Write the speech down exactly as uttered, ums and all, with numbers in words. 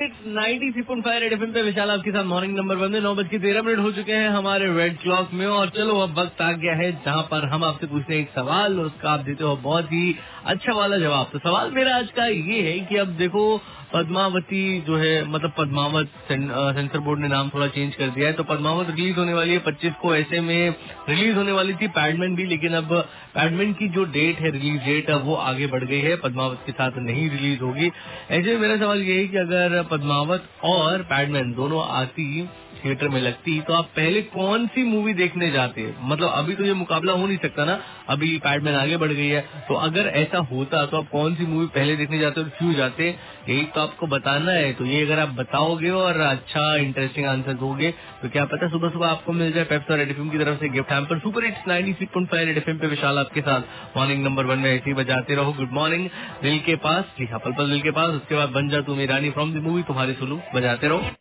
It's ninety three point five Red FM पे विशाल आपके साथ मॉर्निंग नंबर वन में नौ बज के तेरह मिनट हो चुके हैं हमारे रेड क्लॉक में। और चलो अब वक्त आ गया है जहां पर हम आपसे पूछते हैं एक सवाल और उसका आप देते हो बहुत ही अच्छा वाला जवाब। तो सवाल मेरा आज का ये है कि अब देखो पद्मावती जो है मतलब पद्मावत सेंसर बोर्ड ने नाम थोड़ा चेंज कर दिया है। तो पद्मावत रिलीज होने वाली है पच्चीस को, ऐसे में रिलीज होने वाली थी पैडमैन भी, लेकिन अब पैडमैन की जो डेट है रिलीज डेट वो आगे बढ़ गई है, पद्मावत के साथ नहीं रिलीज होगी। ऐसे में मेरा सवाल ये है कि अगर पद्मावत और पैडमैन दोनों आती थिएटर में लगती तो आप पहले कौन सी मूवी देखने जाते? मतलब अभी तो ये मुकाबला हो नहीं सकता ना, अभी पैडमैन आगे बढ़ गई है, तो अगर ऐसा होता तो आप कौन सी मूवी पहले देखने जाते और क्यों जाते, यही तो आपको बताना है। तो ये अगर आप बताओगे और अच्छा इंटरेस्टिंग आंसर दोगे तो क्या पता सुबह सुबह आपको मिल जाए पेप्सी रेड एफएम की तरफ से gift hamper. Super hits ninety three point five Red FM पे विशाल आपके साथ मॉर्निंग नंबर वन में ऐसे ही बजाते रहो। गुड मॉर्निंग दिल के पास, जी हाँ, पल पल दिल के पास, उसके बाद बन जा तू मेरी रानी फ्रॉम द मूवी तुम्हारे सुलू, बजाते रहो।